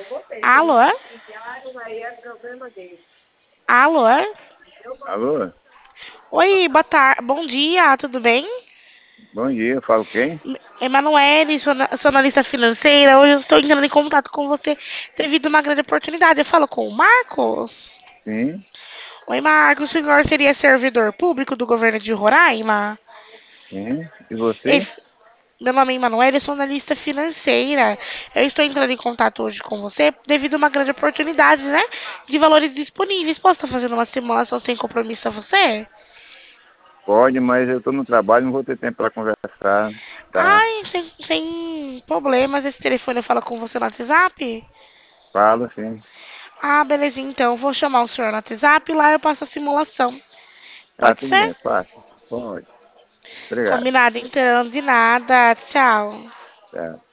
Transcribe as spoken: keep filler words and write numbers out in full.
Alô? Alô? Alô? Oi, boa tarde. Bom dia, tudo bem? Bom dia, falo quem? Emanuele, sou na- sou analista financeira. Hoje eu estou entrando em contato com você devido a uma grande oportunidade. Eu falo com o Marcos? Sim, Oi, Marcos. O senhor seria servidor público do governo de Roraima? sim. E você? Esse- Meu nome é Emanuele, eu sou analista financeira. Eu estou entrando em contato hoje com você devido a uma grande oportunidade, né? De valores disponíveis. Posso estar fazendo uma simulação sem compromisso a você? Pode, mas eu estou no trabalho, não vou ter tempo para conversar, tá? Ai, sem, sem problemas. Esse telefone eu falo com você no WhatsApp? Falo, sim. Ah, belezinha, então. Eu vou chamar o senhor no WhatsApp e lá eu passo a simulação. Ah, Pode tudo ser? bem, passa. Pode. Obrigado. Combinado, então. De nada. Tchau. Tá.